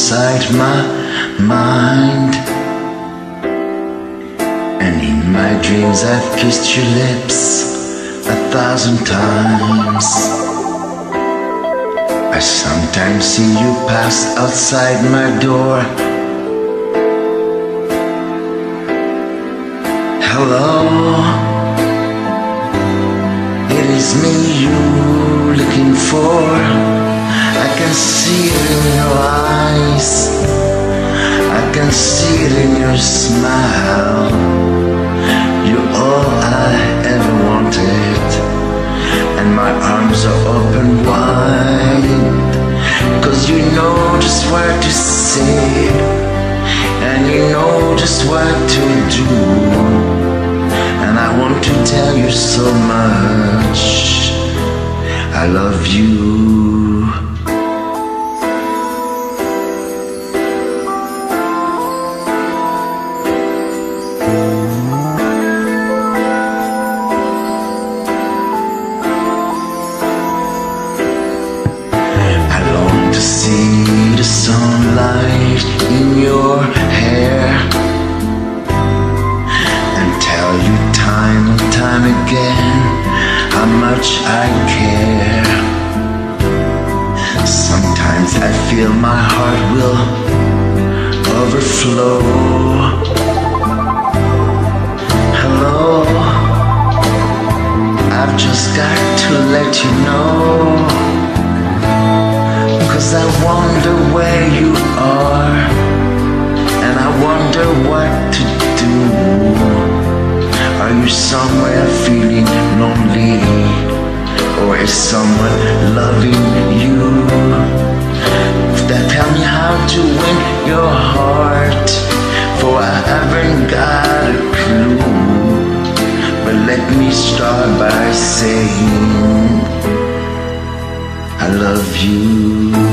inside my mind. And in my dreams I've kissed your lips 1,000 times. I sometimes see you pass outside my door. Hello, it is me you're looking for. I can see it in your eyes, I can see it in your smile. You're all I ever wanted, and my arms are open wide. 'Cause you know just what to say, and you know just what to do. And I want to tell you so much, I love you. I long to see the sunlight in your hair, and tell you time and time again how much I care. Sometimes I feel my heart will overflow. Hello, I've just got to let you know, 'cause I wonder where you are, and I wonder what to do. Are you somewhere feeling lonely, or is someone loving you? Tell me how to win your heart, for I haven't got a clue. But let me start by saying I love you.